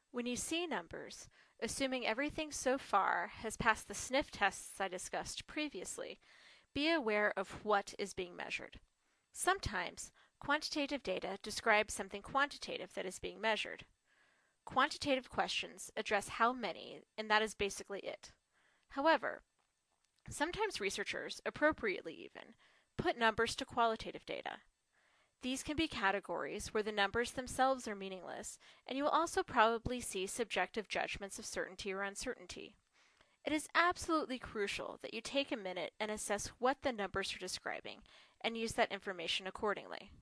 When you see numbers, assuming everything so far has passed the sniff tests I discussed previously, be aware of what is being measured. Sometimes, quantitative data describes something quantitative that is being measured. Quantitative questions address how many, and that is basically it. However, sometimes researchers, appropriately even, put numbers to qualitative data. These can be categories where the numbers themselves are meaningless, and you will also probably see subjective judgments of certainty or uncertainty. It is absolutely crucial that you take a minute and assess what the numbers are describing, and use that information accordingly.